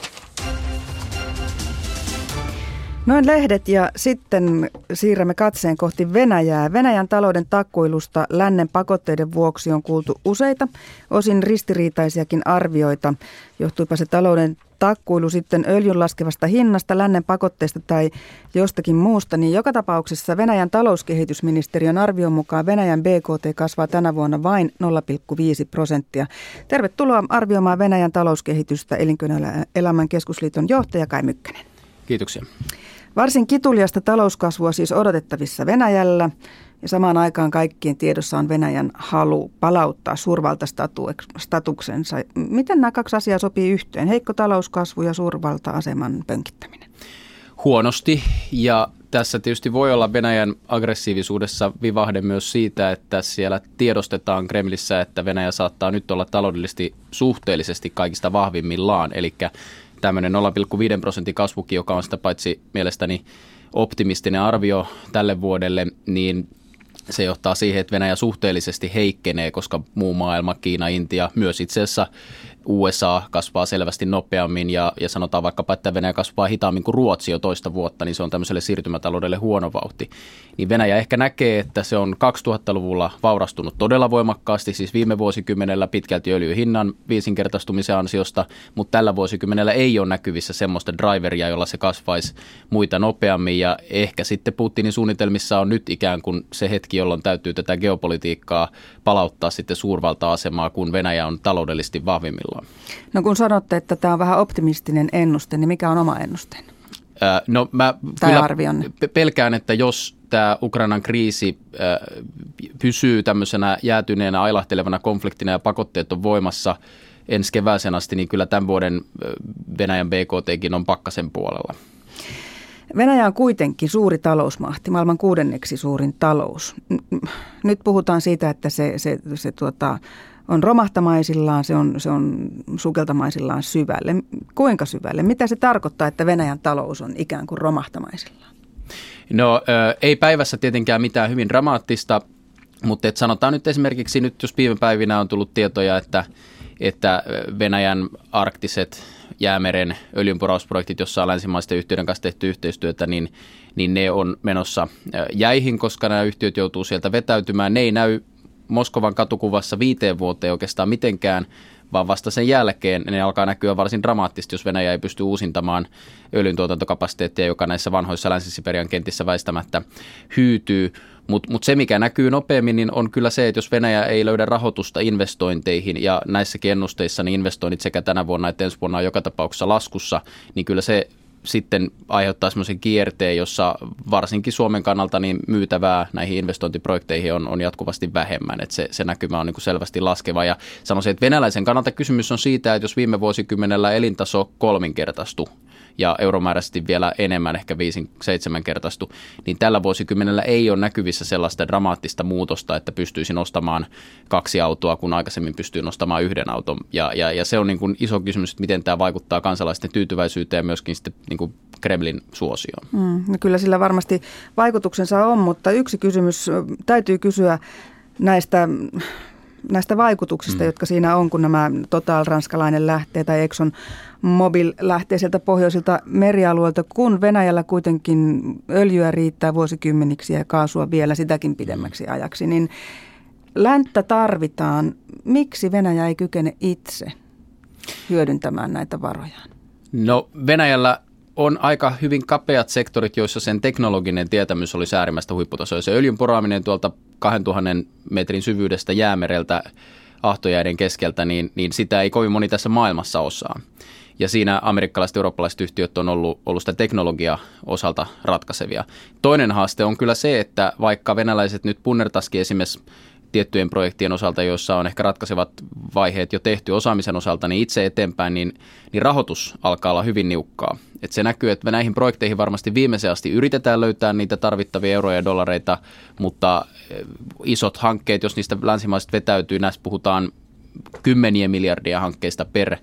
Noin lehdet ja sitten siirrämme katseen kohti Venäjää. Venäjän talouden takkuilusta lännen pakotteiden vuoksi on kuultu useita, osin ristiriitaisiakin arvioita. Johtuipa se talouden takkuilu sitten öljyn laskevasta hinnasta, lännen pakotteista tai jostakin muusta, niin joka tapauksessa Venäjän talouskehitysministeriön arvion mukaan Venäjän B K T kasvaa tänä vuonna vain nolla pilkku viisi prosenttia. Tervetuloa arvioimaan Venäjän talouskehitystä Elinkeinoelämän keskusliiton johtaja Kai Mykkänen. Kiitoksia. Varsin kituliasta talouskasvua siis odotettavissa Venäjällä ja samaan aikaan kaikkien tiedossa on Venäjän halu palauttaa suurvaltastatuksensa. Miten nämä kaksi asiaa sopii yhteen? Heikko talouskasvu ja suurvalta-aseman pönkittäminen? Huonosti, ja tässä tietysti voi olla Venäjän aggressiivisuudessa vivahde myös siitä, että siellä tiedostetaan Kremlissä, että Venäjä saattaa nyt olla taloudellisesti suhteellisesti kaikista vahvimmillaan, eli tämmöinen nolla pilkku viisi prosentin kasvukin, joka on sitä paitsi mielestäni optimistinen arvio tälle vuodelle, niin se johtaa siihen, että Venäjä suhteellisesti heikkenee, koska muu maailma, Kiina, Intia, myös itse asiassa U S A kasvaa selvästi nopeammin ja, ja sanotaan vaikkapa, että Venäjä kasvaa hitaammin kuin Ruotsi jo toista vuotta, niin se on tämmöiselle siirtymätaloudelle huono vauhti. Niin Venäjä ehkä näkee, että se on kaksituhattaluvulla vaurastunut todella voimakkaasti, siis viime vuosikymmenellä pitkälti öljyn hinnan viisinkertaistumisen ansiosta, mutta tällä vuosikymmenellä ei ole näkyvissä semmoista driveria, jolla se kasvaisi muita nopeammin, ja ehkä sitten Putinin suunnitelmissa on nyt ikään kuin se hetki, jolloin täytyy tätä geopolitiikkaa palauttaa sitten suurvalta-asemaa, kun Venäjä on taloudellisesti vahvimmillaan. No kun sanotte, että tämä on vähän optimistinen ennuste, niin mikä on oma ennusteen? Äh, no mä tai kyllä arvionne? pelkään, että jos tämä Ukrainan kriisi äh, pysyy tämmöisenä jäätyneenä, ailahtelevana konfliktina ja pakotteet on voimassa ensi kevääseen asti, niin kyllä tämän vuoden Venäjän B K T:kin on pakkasen puolella. Venäjä on kuitenkin suuri talousmahti, maailman kuudenneksi suurin talous. Nyt puhutaan siitä, että se, se, se tuota, on romahtamaisillaan, se on, se on sukeltamaisillaan syvälle. Kuinka syvälle? Mitä se tarkoittaa, että Venäjän talous on ikään kuin romahtamaisillaan? No ei päivässä tietenkään mitään hyvin dramaattista, mutta et sanotaan nyt esimerkiksi nyt, jos viime päivinä on tullut tietoja, että, että Venäjän arktiset Jäämeren öljynporausprojektit, jossa on länsimaisten yhtiöiden kanssa tehty yhteistyötä, niin, niin ne on menossa jäihin, koska nämä yhtiöt joutuu sieltä vetäytymään. Ne ei näy Moskovan katukuvassa viiteen vuoteen oikeastaan mitenkään, vaan vasta sen jälkeen ne alkaa näkyä varsin dramaattisesti, jos Venäjä ei pysty uusintamaan öljyntuotantokapasiteettia, joka näissä vanhoissa Länsi-Siperian kentissä väistämättä hyytyy. Mutta mut se, mikä näkyy nopeammin, niin on kyllä se, että jos Venäjä ei löydä rahoitusta investointeihin, ja näissäkin ennusteissa niin investoinnit sekä tänä vuonna että ensi vuonna on joka tapauksessa laskussa, niin kyllä se sitten aiheuttaa semmoisen kierteen, jossa varsinkin Suomen kannalta niin myytävää näihin investointiprojekteihin on, on jatkuvasti vähemmän. Että se, se näkymä on niin kuin selvästi laskeva. Ja sanoisin, että venäläisen kannalta kysymys on siitä, että jos viime vuosikymmenellä elintaso kolminkertaistui ja euromääräisesti vielä enemmän, ehkä viisi seitsemänkertaistui, niin tällä vuosikymmenellä ei ole näkyvissä sellaista dramaattista muutosta, että pystyisi nostamaan kaksi autoa, kun aikaisemmin pystyy nostamaan yhden auton. Ja, ja, ja se on niin kuin iso kysymys, että miten tämä vaikuttaa kansalaisten tyytyväisyyteen ja myöskin sitten niin kuin Kremlin suosioon. Mm, no kyllä sillä varmasti vaikutuksensa on, mutta yksi kysymys täytyy kysyä näistä näistä vaikutuksista, mm. jotka siinä on, kun nämä Total ranskalainen lähtee tai Exxon Mobil lähtee sieltä pohjoisilta merialueilta, kun Venäjällä kuitenkin öljyä riittää vuosikymmeniksi ja kaasua vielä sitäkin pidemmäksi ajaksi, niin länttä tarvitaan. Miksi Venäjä ei kykene itse hyödyntämään näitä varojaan? No Venäjällä on aika hyvin kapeat sektorit, joissa sen teknologinen tietämys olisi äärimmäistä huipputasoa. Se öljyn poraaminen tuolta kahdentuhannen metrin syvyydestä jäämereltä ahtojäiden keskeltä, niin, niin sitä ei kovin moni tässä maailmassa osaa. Ja siinä amerikkalaiset ja eurooppalaiset yhtiöt on ollut, ollut sitä teknologiaa osalta ratkaisevia. Toinen haaste on kyllä se, että vaikka venäläiset nyt punnertaisikin esimerkiksi tiettyjen projektien osalta, joissa on ehkä ratkaisevat vaiheet jo tehty osaamisen osalta, niin itse eteenpäin, niin, niin rahoitus alkaa olla hyvin niukkaa. Et se näkyy, että näihin projekteihin varmasti viimeisen asti yritetään löytää niitä tarvittavia euroja ja dollareita, mutta isot hankkeet, jos niistä länsimaiset vetäytyy, näissä puhutaan kymmenien miljardia hankkeista per,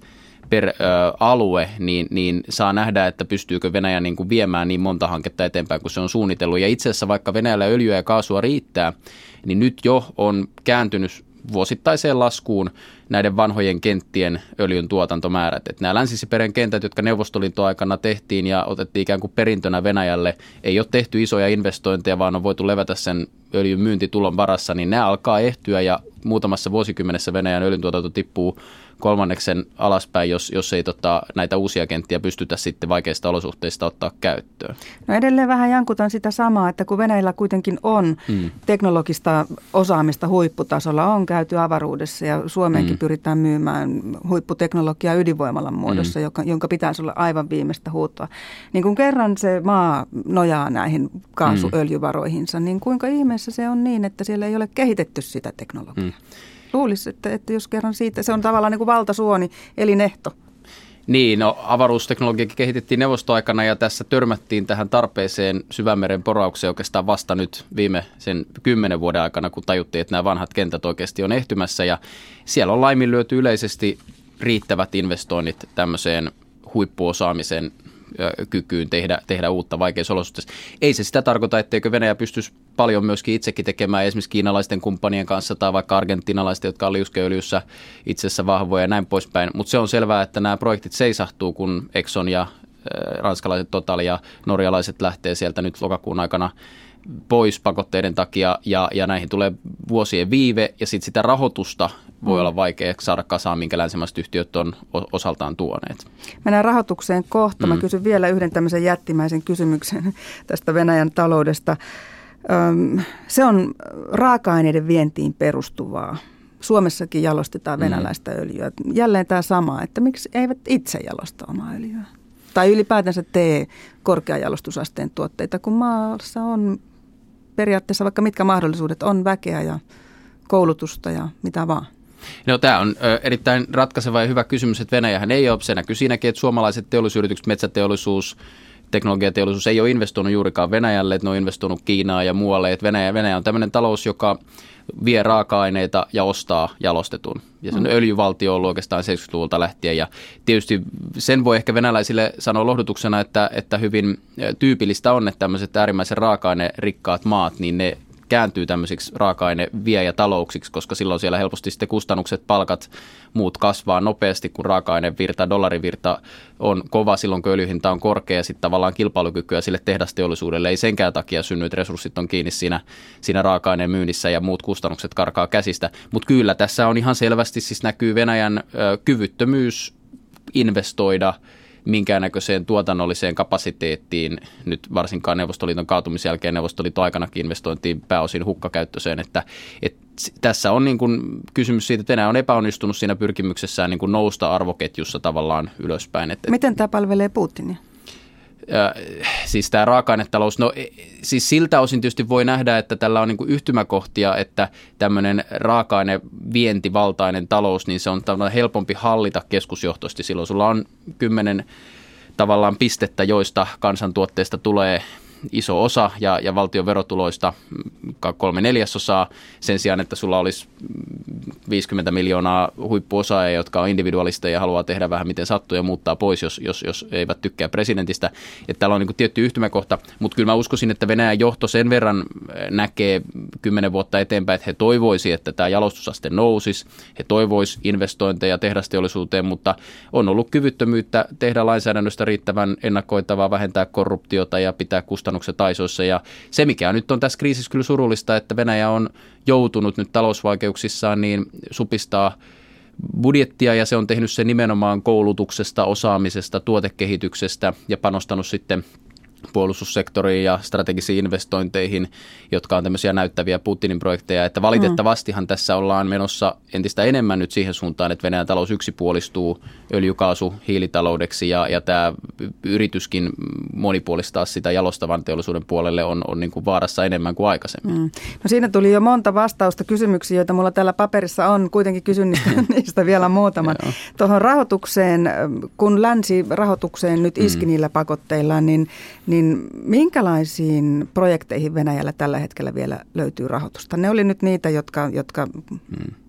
per ö, alue, niin, niin saa nähdä, että pystyykö Venäjä niin kuin viemään niin monta hanketta eteenpäin, kun se on suunnitellut. Ja itse asiassa vaikka Venäjällä öljyä ja kaasua riittää, niin nyt jo on kääntynyt vuosittaiseen laskuun näiden vanhojen kenttien öljyn tuotantomäärät. Että nämä Länsi-Siperian kentät, jotka Neuvostoliiton aikana tehtiin ja otettiin ikään kuin perintönä Venäjälle, ei ole tehty isoja investointeja, vaan on voitu levätä sen öljyn myyntitulon varassa, niin nämä alkaa ehtyä ja muutamassa vuosikymmenessä Venäjän öljyntuotanto tippuu kolmanneksen alaspäin, jos, jos ei tota, näitä uusia kenttiä pystytä sitten vaikeista olosuhteista ottaa käyttöön. No edelleen vähän jankutan sitä samaa, että kun Venäjällä kuitenkin on mm. teknologista osaamista huipputasolla, on käyty avaruudessa ja Suomeenkin mm. pyritään myymään huipputeknologiaa ydinvoimalan muodossa, mm. joka, jonka pitäisi olla aivan viimeistä huutoa. Niin kun kerran se maa nojaa näihin kaasuöljyvaroihinsa, niin kuinka ihmeessä se on niin, että siellä ei ole kehitetty sitä teknologiaa? Mm. Luulisi, että, että jos kerran siitä, se on tavallaan niin kuin valtasuoni, elinehto. Niin, no avaruusteknologiakin kehitettiin neuvostoaikana ja tässä törmättiin tähän tarpeeseen syvämeren poraukseen oikeastaan vasta nyt viime sen kymmenen vuoden aikana, kun tajuttiin, että nämä vanhat kentät oikeasti on ehtymässä ja siellä on laiminlyöty yleisesti riittävät investoinnit tämmöiseen huippuosaamisen kykyyn tehdä, tehdä uutta vaikeissa olosuhteissa. Ei se sitä tarkoita, etteikö Venäjä pystyisi paljon myöskin itsekin tekemään esimerkiksi kiinalaisten kumppanien kanssa tai vaikka argentinalaisten, jotka on liuskeöljyssä itse asiassa vahvoja ja näin poispäin. Mutta se on selvää, että nämä projektit seisahtuu, kun Exxon ja äh, ranskalaiset Total ja norjalaiset lähtee sieltä nyt lokakuun aikana pois pakotteiden takia ja, ja näihin tulee vuosien viive ja sitten sitä rahoitusta voi mm. olla vaikea saada kasaan, minkä länsimaiset yhtiöt on osaltaan tuoneet. Mennään rahoitukseen kohta. Mä mm. kysyn vielä yhden tämmöisen jättimäisen kysymyksen tästä Venäjän taloudesta. Öm, se on raaka-aineiden vientiin perustuvaa. Suomessakin jalostetaan venäläistä mm. öljyä. Jälleen tämä sama, että miksi eivät itse jalosta omaa öljyä? Tai ylipäätänsä tee korkeajalostusasteen tuotteita, kun maassa on periaatteessa vaikka mitkä mahdollisuudet on, väkeä ja koulutusta ja mitä vaan. No, tämä on ö, erittäin ratkaiseva ja hyvä kysymys, että Venäjähän ei ole. Se näkyy siinäkin, että suomalaiset teollisuusyritykset, metsäteollisuus, teknologiateollisuus ei ole investoinut juurikaan Venäjälle, että ne on investoinut Kiinaan ja muualle. Että Venäjä, Venäjä on tämmöinen talous, joka vie raaka-aineita ja ostaa jalostetun. Ja se on mm. öljyvaltio ollut oikeastaan seitsemänkymmentäluvulta lähtien. Ja tietysti sen voi ehkä venäläisille sanoa lohdutuksena, että, että hyvin tyypillistä on, että tämmöiset äärimmäisen raaka-ainerikkaat maat, niin ne kääntyy tämmöisiksi raaka-aineviejätalouksiksi, koska silloin siellä helposti sitten kustannukset, palkat, muut kasvaa nopeasti, kun raaka-ainevirta, dollarivirta on kova silloin, kun öljyhinta on korkea, ja sitten tavallaan kilpailukykyä sille tehdasteollisuudelle ei senkään takia synny, että resurssit on kiinni siinä, siinä raaka-aineen myynnissä ja muut kustannukset karkaa käsistä. Mutta kyllä tässä on ihan selvästi, siis näkyy Venäjän ö, kyvyttömyys investoida minkäännäköiseen tuotannolliseen kapasiteettiin, nyt varsinkaan Neuvostoliiton kaatumisen jälkeen Neuvostoliiton aikanakin investointiin pääosin hukkakäyttöiseen, että, että tässä on niin kuin kysymys siitä, että Venäjä on epäonnistunut siinä pyrkimyksessään niin kuin nousta arvoketjussa tavallaan ylöspäin. Että, miten tämä palvelee Putinia? Äh, siis tämä raaka-ainetalous, no siis siltä osin tietysti voi nähdä, että tällä on niin kuin yhtymäkohtia, että tämmöinen raaka-ainevientivaltainen talous, niin se on tavallaan helpompi hallita keskusjohtoisesti. Silloin sulla on kymmenen tavallaan pistettä, joista kansantuotteesta tulee iso osa ja, ja valtion verotuloista kolme neljäsosaa sen sijaan, että sulla olisi viisikymmentä miljoonaa huippuosaajia, jotka on individualisteja ja haluaa tehdä vähän miten sattuu ja muuttaa pois, jos, jos, jos eivät tykkää presidentistä. Että täällä on niin kuin tietty yhtymäkohta, mutta kyllä mä uskoisin, että Venäjän johto sen verran näkee kymmenen vuotta eteenpäin, että he toivoisi, että tämä jalostusaste nousisi, he toivoisi investointeja tehdasteollisuuteen, mutta on ollut kyvyttömyyttä tehdä lainsäädännöstä riittävän ennakoitavaa, vähentää korruptiota ja pitää kustannukset aisoissa. Ja se, mikä nyt on tässä kriisissä kyllä surullista, että Venäjä on joutunut nyt talousvaikeuksissaan niin supistaa budjettia ja se on tehnyt sen nimenomaan koulutuksesta, osaamisesta, tuotekehityksestä ja panostanut sitten puolustussektoriin ja strategisiin investointeihin, jotka on tämmöisiä näyttäviä Putinin projekteja, että valitettavastihan tässä ollaan menossa entistä enemmän nyt siihen suuntaan, että Venäjän talous yksipuolistuu öljykaasu hiilitaloudeksi ja, ja tämä yrityskin monipuolistaa sitä jalostavan teollisuuden puolelle on, on niin kuin vaarassa enemmän kuin aikaisemmin. Mm. No siinä tuli jo monta vastausta kysymyksiä, joita mulla täällä paperissa on, kuitenkin kysyn niistä, niistä vielä muutaman. Tuohon rahoitukseen, kun länsi rahoitukseen nyt iski mm. niillä pakotteilla, niin Niin minkälaisiin projekteihin Venäjällä tällä hetkellä vielä löytyy rahoitusta? Ne oli nyt niitä, jotka, jotka, mm.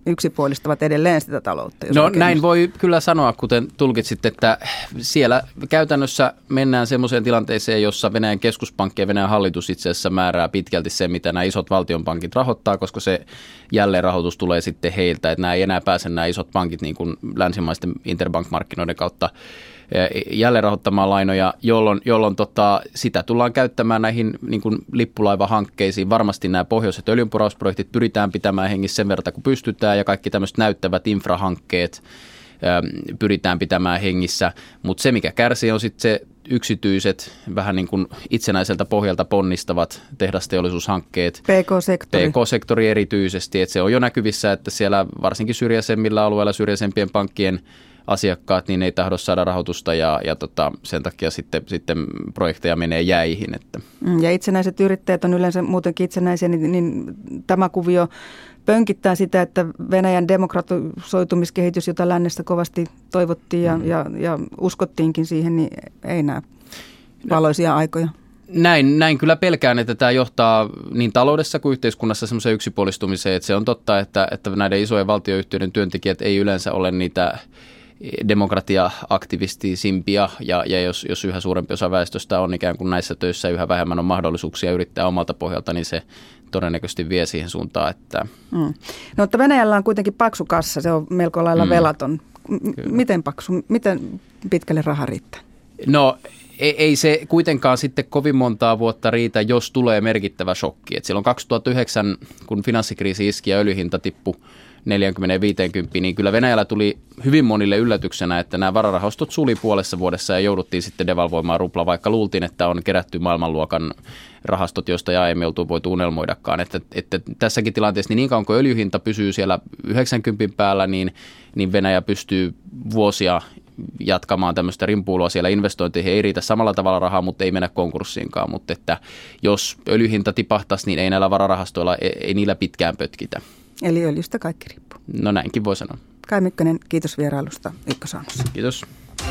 yksipuolistavat edelleen sitä taloutta. No näin voi kyllä sanoa, kuten tulkitsit, että siellä käytännössä mennään semmoiseen tilanteeseen, jossa Venäjän keskuspankki ja Venäjän hallitus itse asiassa määrää pitkälti se, mitä nämä isot valtionpankit rahoittaa, koska se jälleenrahoitus tulee sitten heiltä, että nämä ei enää pääse nämä isot pankit niin kuin länsimaisten interbank-markkinoiden kautta jälleen rahoittamaan lainoja, jolloin, jolloin tota, sitä tullaan käyttämään näihin niin kuin lippulaivahankkeisiin. Varmasti nämä pohjoiset öljynporausprojektit pyritään pitämään hengissä sen verran, kun pystytään, ja kaikki tämmöiset näyttävät infrahankkeet ö, pyritään pitämään hengissä. Mutta se, mikä kärsii, on sitten se yksityiset, vähän niin kuin itsenäiseltä pohjalta ponnistavat tehdasteollisuushankkeet. P K-sektori. P K-sektori erityisesti, että se on jo näkyvissä, että siellä varsinkin syrjäisemmillä alueilla syrjäisempien pankkien asiakkaat, niin ei tahdo saada rahoitusta ja, ja tota, sen takia sitten, sitten projekteja menee jäihin. Että. Ja itsenäiset yrittäjät on yleensä muutenkin itsenäisiä, niin, niin tämä kuvio pönkittää sitä, että Venäjän demokratisoitumiskehitys, jota lännestä kovasti toivottiin ja, mm. ja, ja uskottiinkin siihen, niin ei näe valoisia aikoja. Näin, näin kyllä pelkään, että tämä johtaa niin taloudessa kuin yhteiskunnassa semmoiseen yksipuolistumiseen, että se on totta, että, että näiden isojen valtioyhtiöiden työntekijät ei yleensä ole niitä demokratia-aktivistisimpia, ja, ja jos, jos yhä suurempi osa väestöstä on ikään kuin näissä töissä, yhä vähemmän on mahdollisuuksia yrittää omalta pohjalta, niin se todennäköisesti vie siihen suuntaan, että. Mm. No, mutta Venäjällä on kuitenkin paksu kassa, se on melko lailla mm. velaton. M- miten paksu, miten pitkälle raha riittää? No, ei, ei se kuitenkaan sitten kovin montaa vuotta riitä, jos tulee merkittävä shokki. Et silloin kaksituhattayhdeksän, kun finanssikriisi iski ja öljyhinta tippui neljäkymmentä viisikymmentä, niin kyllä Venäjällä tuli hyvin monille yllätyksenä, että nämä vararahastot suli puolessa vuodessa ja jouduttiin sitten devalvoimaan rupla, vaikka luultiin, että on kerätty maailmanluokan rahastot, joista ei aiemmin oltu voitu unelmoidakaan. Että, että tässäkin tilanteessa niin, niin kauan kuin öljyhinta pysyy siellä yhdeksänkymmentä päällä, niin, niin Venäjä pystyy vuosia jatkamaan tämmöistä rimpuilua siellä, investointeihin ei riitä samalla tavalla rahaa, mutta ei mennä konkurssiinkaan. Mutta että jos öljyhinta tipahtaisi, niin ei näillä vararahastoilla, ei, ei niillä pitkään pötkitä. Eli öljystä kaikki riippuu. No näinkin voi sanoa. Kai Mykkänen, kiitos vierailusta Ykkösaamussa. Kiitos.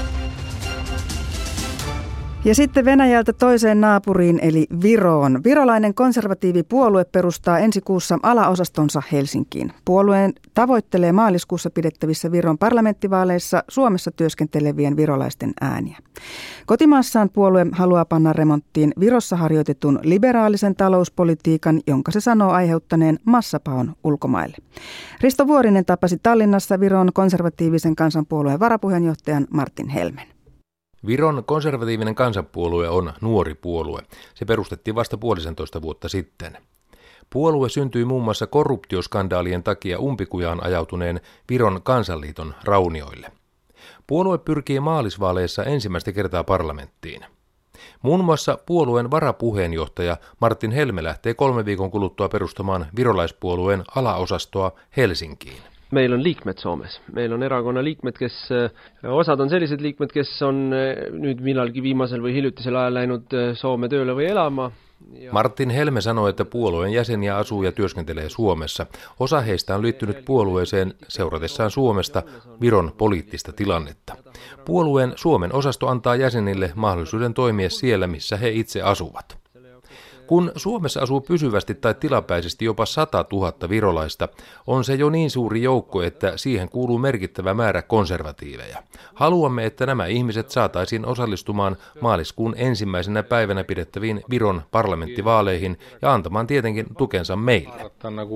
Ja sitten Venäjältä toiseen naapuriin eli Viroon. Virolainen konservatiivipuolue perustaa ensi kuussa alaosastonsa Helsinkiin. Puolueen tavoittelee maaliskuussa pidettävissä Viron parlamenttivaaleissa Suomessa työskentelevien virolaisten ääniä. Kotimaassaan puolue haluaa panna remonttiin Virossa harjoitetun liberaalisen talouspolitiikan, jonka se sanoo aiheuttaneen massapaon ulkomaille. Risto Vuorinen tapasi Tallinnassa Viron konservatiivisen kansanpuolueen varapuheenjohtajan Martin Helmen. Viron konservatiivinen kansanpuolue on nuori puolue. Se perustettiin vasta puolisentoista vuotta sitten. Puolue syntyi muun muassa korruptioskandaalien takia umpikujaan ajautuneen Viron kansanliiton raunioille. Puolue pyrkii maalisvaaleissa ensimmäistä kertaa parlamenttiin. Muun muassa puolueen varapuheenjohtaja Martin Helme lähtee kolme viikon kuluttua perustamaan virolaispuolueen alaosastoa Helsinkiin. Meil on liikmed Soomes. Meil on erakonna liikmed, kes, osad on sellised liikmed, kes on nüüd millalgi viimasel või hiljutisel ajal läinud Soome tööle või elama. Martin Helme sanoi, että puolueen jäseniä asuu ja työskentelee Suomessa. Osa heistä on liittynyt puolueeseen seuratessaan Suomesta Viron poliittista tilannetta. Puolueen Suomen osasto antaa jäsenille mahdollisuuden toimia siellä, missä he itse asuvat. Kun Suomessa asuu pysyvästi tai tilapäisesti jopa sata tuhatta virolaista, on se jo niin suuri joukko, että siihen kuuluu merkittävä määrä konservatiiveja. Haluamme, että nämä ihmiset saataisiin osallistumaan maaliskuun ensimmäisenä päivänä pidettäviin Viron parlamenttivaaleihin ja antamaan tietenkin tukensa meille.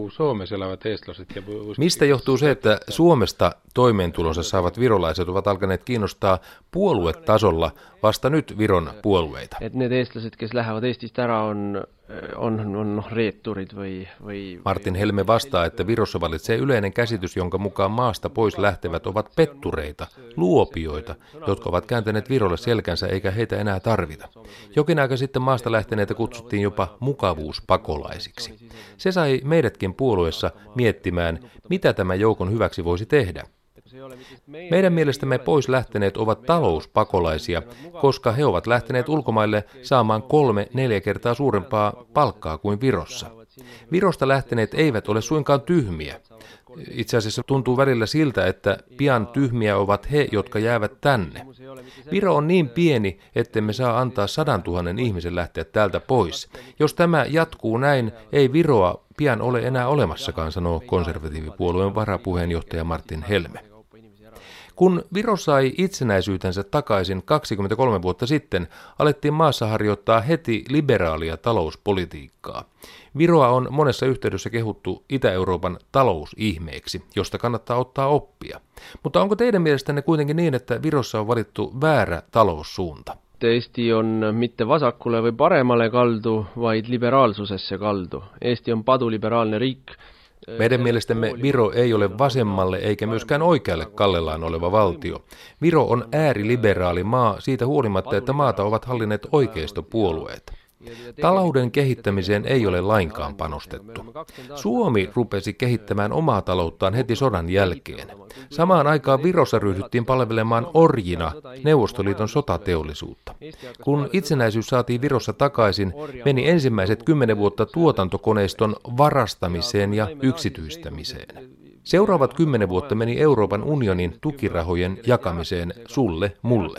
Mistä johtuu se, että Suomesta toimeentulonsa saavat virolaiset ovat alkaneet kiinnostaa puoluetasolla vasta nyt Viron puolueita? Et need eestlased, kes lähevad Eestist ära, on On, on reetturit või, või... Martin Helme vastaa, että Virossa valitsee yleinen käsitys, jonka mukaan maasta pois lähtevät ovat pettureita, luopioita, jotka ovat kääntäneet Virolle selkänsä eikä heitä enää tarvita. Jokin aika sitten maasta lähteneitä kutsuttiin jopa mukavuuspakolaisiksi. Se sai meidätkin puolueessa miettimään, mitä tämä joukon hyväksi voisi tehdä. Meidän mielestämme pois lähteneet ovat talouspakolaisia, koska he ovat lähteneet ulkomaille saamaan kolme, neljä kertaa suurempaa palkkaa kuin Virossa. Virosta lähteneet eivät ole suinkaan tyhmiä. Itse asiassa tuntuu välillä siltä, että pian tyhmiä ovat he, jotka jäävät tänne. Viro on niin pieni, ettemme saa antaa sadan tuhannen ihmisen lähteä täältä pois. Jos tämä jatkuu näin, ei Viroa pian ole enää olemassakaan, sanoo konservatiivipuolueen varapuheenjohtaja Martin Helme. Kun Viro sai itsenäisyytensä takaisin kaksikymmentäkolme vuotta sitten, alettiin maassa harjoittaa heti liberaalia talouspolitiikkaa. Viroa on monessa yhteydessä kehuttu Itä-Euroopan talousihmeeksi, josta kannattaa ottaa oppia. Mutta onko teidän mielestänne kuitenkin niin, että Virossa on valittu väärä taloussuunta? Eesti on mitte vasakule või paremale kaldu, vaid liberaalsusesse kaldu. Eesti on paduliberaalne riik. Meidän mielestämme Viro ei ole vasemmalle eikä myöskään oikealle kallellaan oleva valtio. Viro on ääriliberaali maa siitä huolimatta, että maata ovat hallinneet oikeistopuolueet. Talouden kehittämiseen ei ole lainkaan panostettu. Suomi rupesi kehittämään omaa talouttaan heti sodan jälkeen. Samaan aikaan Virossa ryhdyttiin palvelemaan orjina Neuvostoliiton sotateollisuutta. Kun itsenäisyys saatiin Virossa takaisin, meni ensimmäiset kymmenen vuotta tuotantokoneiston varastamiseen ja yksityistämiseen. Seuraavat kymmenen vuotta meni Euroopan unionin tukirahojen jakamiseen sulle mulle.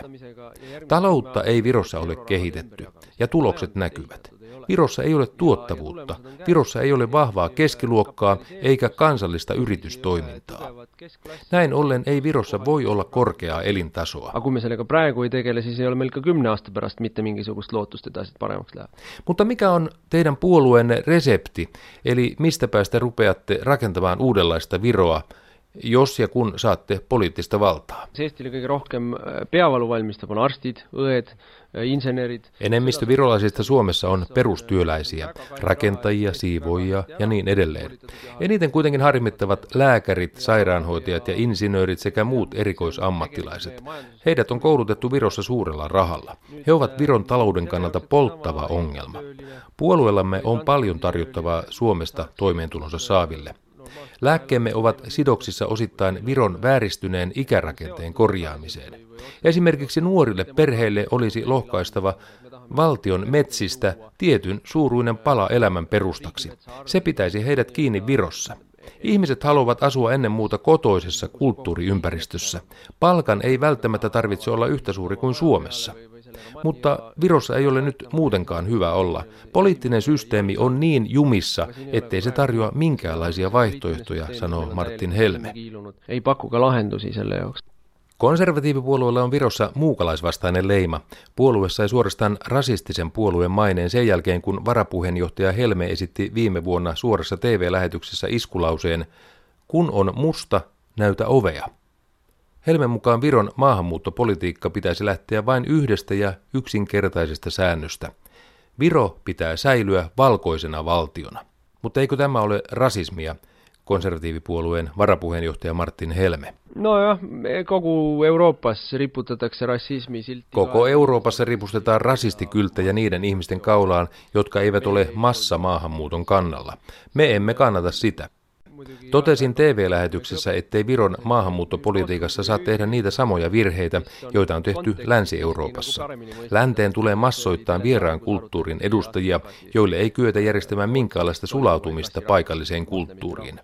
Taloutta ei Virossa ole kehitetty, ja tulokset näkyvät. Virossa ei ole tuottavuutta, Virossa ei ole vahvaa keskiluokkaa eikä kansallista yritystoimintaa. Näin ollen ei Virossa voi olla korkeaa elintasoa. Aga kun me sellega praegu ei tegele, siis ei ole meil ka kümne aasta pärast mitte mingisugust lootust, että asiat paremmaksi läheb. Mutta mikä on teidän puolueenne resepti, eli mistä päästä rupeatte rakentamaan uudenlaista Viroa, jos ja kun saatte poliittista valtaa? Eestille kõige rohkem peavalu valmistab on arstid, õed, insenerit. Enemmistö virolaisista Suomessa on perustyöläisiä, rakentajia, siivoojia ja niin edelleen. Eniten kuitenkin harmittavat lääkärit, sairaanhoitajat ja insinöörit sekä muut erikoisammattilaiset. Heidät on koulutettu Virossa suurella rahalla. He ovat Viron talouden kannalta polttava ongelma. Puolueellamme on paljon tarjottavaa Suomesta toimeentulonsa saaville. Lääkkeemme ovat sidoksissa osittain Viron vääristyneen ikärakenteen korjaamiseen. Esimerkiksi nuorille perheille olisi lohkaistava valtion metsistä tietyn suuruinen pala elämän perustaksi. Se pitäisi heidät kiinni Virossa. Ihmiset haluavat asua ennen muuta kotoisessa kulttuuriympäristössä. Palkan ei välttämättä tarvitse olla yhtä suuri kuin Suomessa. Mutta Virossa ei ole nyt muutenkaan hyvä olla. Poliittinen systeemi on niin jumissa, ettei se tarjoa minkäänlaisia vaihtoehtoja, sanoo Martin Helme. Ei pakuka lahendusi selle jaoks. Konservatiivipuolueella on Virossa muukalaisvastainen leima. Puolue sai suorastaan rasistisen puolueen maineen sen jälkeen, kun varapuheenjohtaja Helme esitti viime vuonna suorassa T V-lähetyksessä iskulauseen, kun on musta, näytä ovea. Helmen mukaan Viron maahanmuuttopolitiikka pitäisi lähteä vain yhdestä ja yksinkertaisesta säännöstä. Viro pitää säilyä valkoisena valtiona. Mutta eikö tämä ole rasismia, konservatiivipuolueen varapuheenjohtaja Martin Helme? No jah, kogu Euroopas riputatakse rasismi silti. Koko Euroopassa ripustetaan rasistikylttejä niiden ihmisten kaulaan, jotka eivät ole massamaahanmuuton kannalla. Me emme kannata sitä. Totesin T V-lähetyksessä, ettei Viron maahanmuuttopolitiikassa saa tehdä niitä samoja virheitä, joita on tehty Länsi-Euroopassa. Länteen tulee massoittain vieraan kulttuurin edustajia, joille ei kyetä järjestämään minkäänlaista sulautumista paikalliseen kulttuuriin.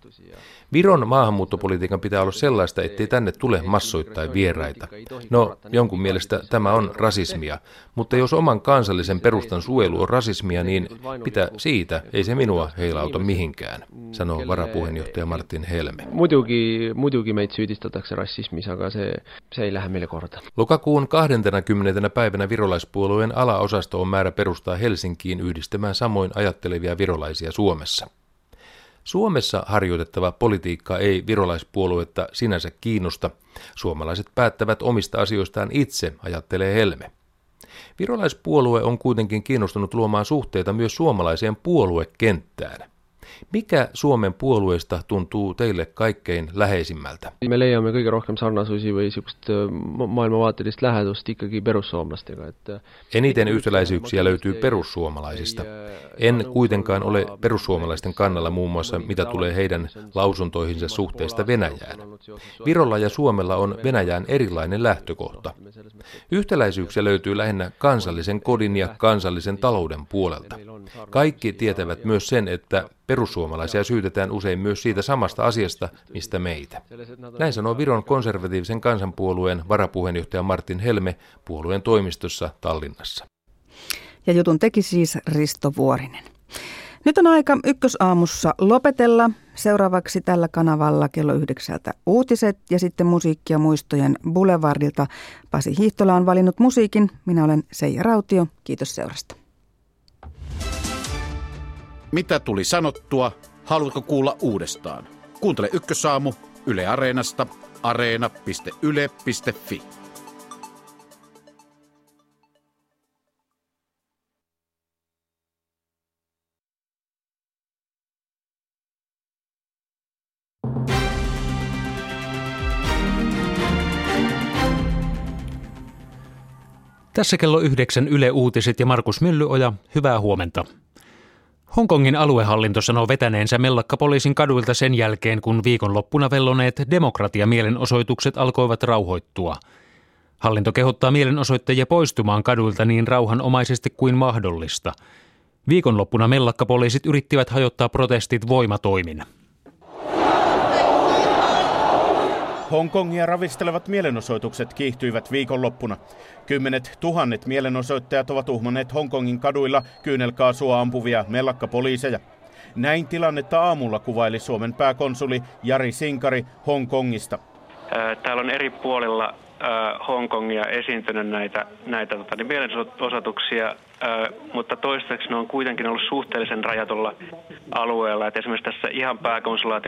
Viron maahanmuuttopolitiikan pitää olla sellaista, ettei tänne tule massoittain vieraita. No, jonkun mielestä tämä on rasismia, mutta jos oman kansallisen perustan suojelu on rasismia, niin mitä siitä ei se minua heilauta mihinkään, sanoo varapuheenjohtaja Martin Helme. Muidugi, muidugi meitä syydistetakse rasismissa, aga se, se ei lähde meille korda. Lokakuun kahdeskymmenes päivänä virolaispuolueen alaosasto on määrä perustaa Helsinkiin yhdistämään samoin ajattelevia virolaisia Suomessa. Suomessa harjoitettava politiikka ei virolaispuoluetta sinänsä kiinnosta. Suomalaiset päättävät omista asioistaan itse, ajattelee Helme. Virolaispuolue on kuitenkin kiinnostunut luomaan suhteita myös suomalaiseen puoluekenttään. Mikä Suomen puolueesta tuntuu teille kaikkein läheisimmältä? Me leiame kõige rohkem sarnasusi või niisugust maailmavaatelist lähedust ikkagi perussuomlastega. Että Eniten yhtäläisyyksiä löytyy perussuomalaisista. En kuitenkaan ole perussuomalaisten kannalla muun muassa mitä tulee heidän lausuntoihinsa suhteesta Venäjään. Virolla ja Suomella on Venäjään erilainen lähtökohta. Yhtäläisyyksiä löytyy lähinnä kansallisen kodin ja kansallisen talouden puolelta. Kaikki tietävät myös sen, että perussuomalaisia syytetään usein myös siitä samasta asiasta, mistä meitä. Näin sanoo Viron konservatiivisen kansanpuolueen varapuheenjohtaja Martin Helme puolueen toimistossa Tallinnassa. Ja jutun teki siis Risto Vuorinen. Nyt on aika Ykkösaamussa lopetella. Seuraavaksi tällä kanavalla kello yhdeksältä uutiset ja sitten musiikkia muistojen Boulevardilta. Pasi Hiihtola on valinnut musiikin. Minä olen Seija Rautio. Kiitos seurasta. Mitä tuli sanottua? Haluatko kuulla uudestaan? Kuuntele Ykkösaamu Yle Areenasta, areena piste yle piste fi. Tässä kello yhdeksän Yle Uutiset ja Markus Myllyoja. Hyvää huomenta. Hongkongin aluehallinto sanoo vetäneensä mellakkapoliisin kaduilta sen jälkeen, kun viikonloppuna velloneet demokratiamielenosoitukset alkoivat rauhoittua. Hallinto kehottaa mielenosoittajia poistumaan kaduilta niin rauhanomaisesti kuin mahdollista. Viikonloppuna mellakkapoliisit yrittivät hajottaa protestit voimatoimin. Hongkongia ravistelevat mielenosoitukset kiihtyivät viikonloppuna. Kymmenet tuhannet mielenosoittajat ovat uhmanneet Hongkongin kaduilla kyynelkaasua ampuvia mellakkapoliiseja. Näin tilannetta aamulla kuvaili Suomen pääkonsuli Jari Sinkari Hongkongista. Täällä on eri puolilla Hongkongia esiintynyt näitä, näitä tota, niin mielenosoituksia, mutta toistaiseksi ne on kuitenkin ollut suhteellisen rajatulla alueella. Et esimerkiksi tässä ihan pääkonsulaatin